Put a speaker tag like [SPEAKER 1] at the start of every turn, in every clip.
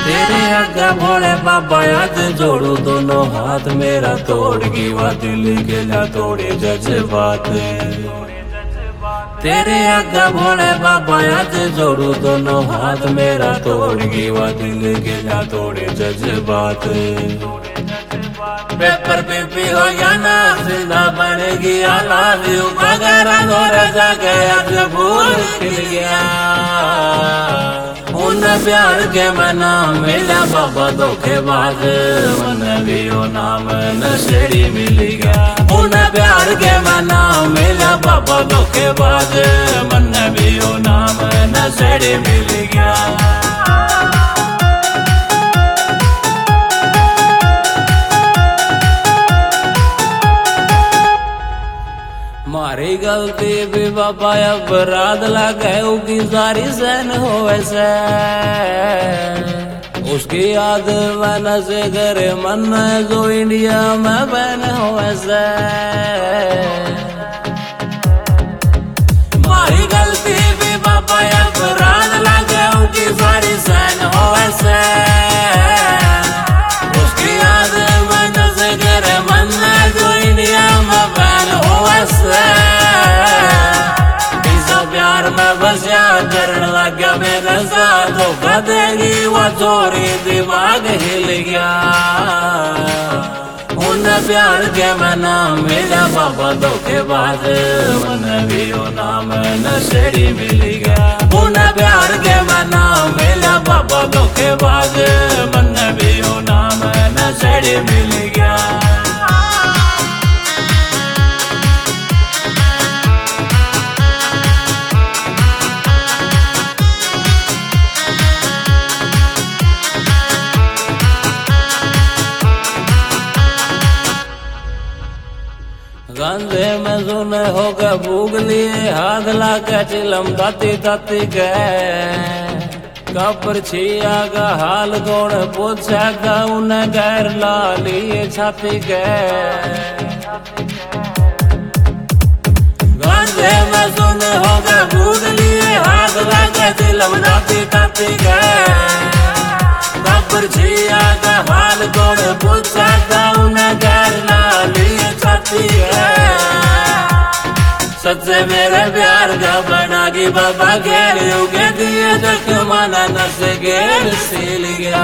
[SPEAKER 1] तेरे आगे भोले बाबा आज जोड़ू दोनों हाथ, मेरा तोड़ गिवा दिल गेला तोड़े जज्बात। तेरे आगे भोले बाबा आज जोड़ू दोनों हाथ, मेरा तोड़ गिवा दिल गेला तोड़े जज्बात। पेपर पे भी हो या ना जिंदा बनेगी आलाद यू बगैरा धोरा जा गया जब भूल खिल गया। उन प्यार के मैं नाम मिला बाबा धोखेबाज, मन भी ओ नाम नशेड़ी मिल गया। उन प्यार के मैं नाम मिला बाबा धोखेबाज, मन भी ओ नाम नशेड़ी मिल गया। मारी गलती भी बाबा अपराध लगे उगी सारी सहन हो वैसे। उसकी याद में नशे करे मन जो इंडिया में बहन हो वैसे। मारी गलती भी बाबा अपराध लगे उगी सारी सहन हो वैसे। उसकी याद में नशे करे मन जो इंडिया में बहन हो वैसे। प्यार में बसिया करन लग गया मेरे साथ, धोखा देगी वो चोरी दिमाग हिल गया। उन प्यार के मैं नाम मिला बाबा धोखेबाज, मन भी ओ नाम नशेड़ी मिल गया। उन प्यार के मैं नाम मिला बाबा धोखेबाज, मन भी ओ नाम नशेड़ी मिल गया। गंधे में सुने हो गए भूग लिए हाथ ला के चिलम दाती दाती गए। कपर छिया का हाल कौन पूछेगा उन्हें गैर ला लिए छाती गए। गंधे में सुने हो गए भूग लिए हाथ ला के चिलम दाती दाती गए। कपर छिया का हाल कौन पूछेगा उन्हें गैर ला लिए छाती है। सच्चे मेरे प्यार का बनागी बाबा घेर युगे दिए जख्माना नशे घेर सील गया।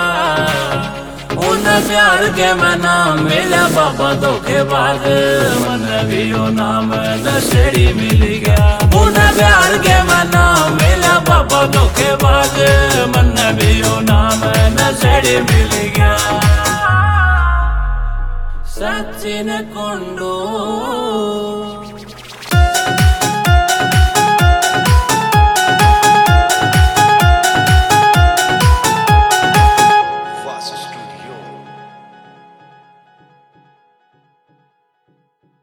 [SPEAKER 1] उन प्यार के मैं नाम मिला बाबा धोखेबाज, मन भी ओ नाम नशेड़ी मिल गया। उन प्यार के मैं नाम मिला बाबा धोखेबाज, मन भी ओ नाम नशेड़ी मिल गया। सचिन कुंडू